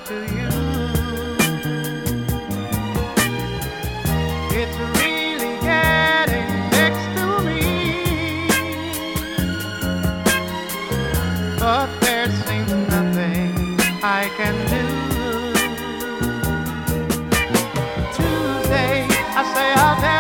to you. It's really getting next to me, but there seems nothing I can do. Tuesday, I say I'll